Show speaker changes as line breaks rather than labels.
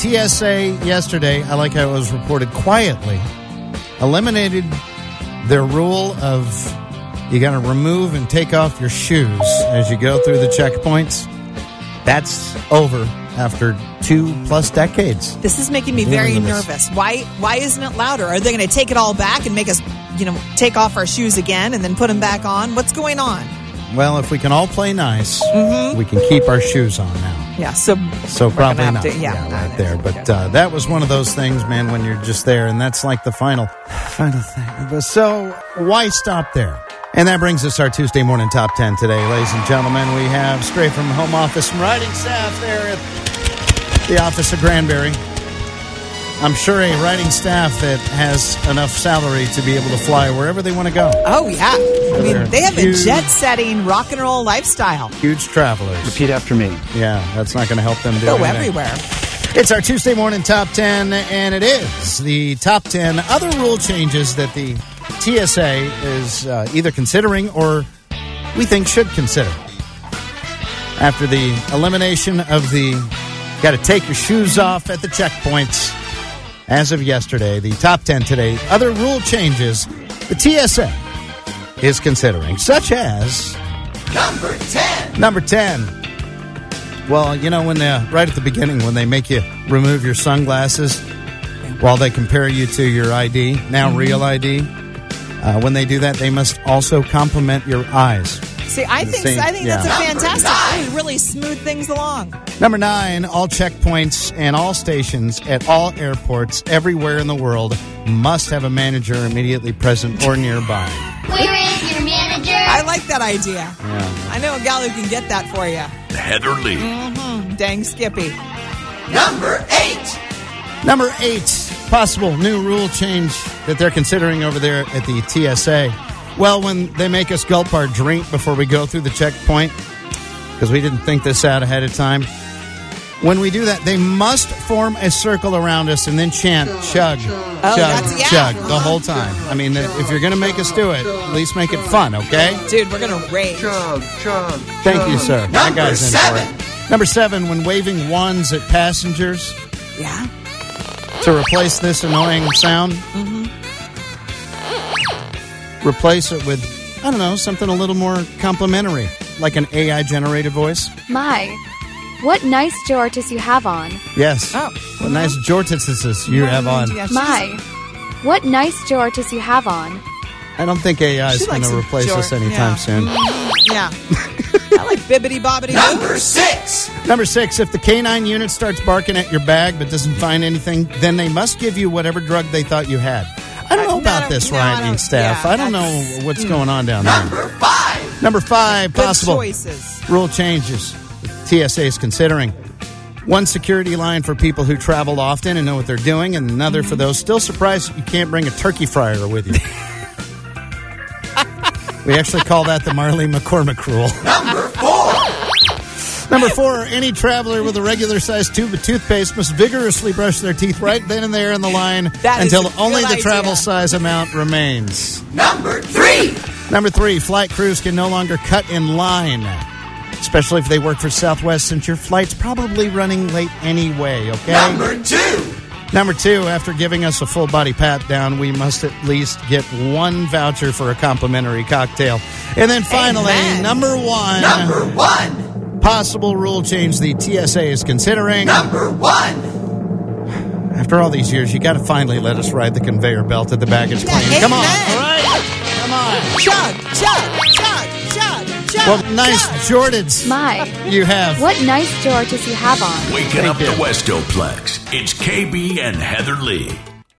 TSA yesterday, I like how it was reported quietly, eliminated their rule of you got to remove and take off your shoes as you go through the checkpoints. That's over after 2+ decades.
This is making me very nervous. Why isn't it louder? Are they going to take it all back and make us, take off our shoes again and then put them back on? What's going on?
Well, if we can all play nice, we can keep our shoes on now.
Yeah, so
probably not.
Right
there. But that was one of those things, man, when you're just there, and that's like the final thing. So why stop there? And that brings us our Tuesday morning top 10 today, ladies and gentlemen. We have straight from the home office, writing staff there at the office of Granbury. I'm sure a writing staff that has enough salary to be able to fly wherever they want to go.
Oh, yeah. I mean, they have a jet-setting rock and roll lifestyle.
Huge travelers.
Repeat after me.
Yeah, that's not going to help them do
Go
anything.
everywhere.
It's our Tuesday morning top 10, and it is the top 10 other rule changes that the TSA is either considering or we think should consider. After the elimination of the got to take your shoes off at the checkpoints as of yesterday, the top 10 today, other rule changes the TSA is considering, such as Number 10. Well, when right at the beginning when they make you remove your sunglasses while they compare you to your ID, now real ID, when they do that, they must also compliment your eyes.
See, I think that's a fantastic. It would really smooth things along.
Number 9, all checkpoints and all stations at all airports everywhere in the world must have a manager immediately present or nearby.
Where is your manager?
I like that idea.
Yeah.
I know a gal who can get that for you.
Heather Lee.
Dang Skippy.
Number 8, possible new rule change that they're considering over there at the TSA. Well, when they make us gulp our drink before we go through the checkpoint, because we didn't think this out ahead of time, when we do that, they must form a circle around us and then chant, chug, chug, the whole time. I mean, if you're going to make us do it, at least make it fun, okay?
Dude, we're going to rage.
Thank you, sir. That guy's in for it. Number 7, when waving wands at passengers.
Yeah.
To replace this annoying sound. Replace it with, I don't know, something a little more complimentary, like an AI-generated voice.
My, what nice jorts you have on.
Yes.
Oh.
What nice jorts you have on.
Yeah,
My, what nice jorts you have on.
I don't think AI is going to replace us anytime soon.
Yeah. I like bibbity bobbity.
Number 6, if the canine unit starts barking at your bag but doesn't find anything, then they must give you whatever drug they thought you had. I don't know about this, writing staff.
Yeah,
I don't know what's going on down there. Number 5, possible rule changes TSA is considering. One security line for people who travel often and know what they're doing, and another for those still surprised that you can't bring a turkey fryer with you. We actually call that the Marley McCormick rule. Number 4, any traveler with a regular-sized tube of toothpaste must vigorously brush their teeth right then and there in the line until only the travel size amount remains. Number 3, flight crews can no longer cut in line, especially if they work for Southwest, since your flight's probably running late anyway, okay? Number 2, after giving us a full-body pat-down, we must at least get one voucher for a complimentary cocktail. And then finally, number 1. Possible rule change the TSA is considering. Number 1. After all these years, you got to finally let us ride the conveyor belt at the baggage claim. Come on, all right? Come on.
Chug.
Well, nice Jordans.
My,
you have.
what nice jorts you have on.
Waking up the Westoplex. It's KB and Heather Lee.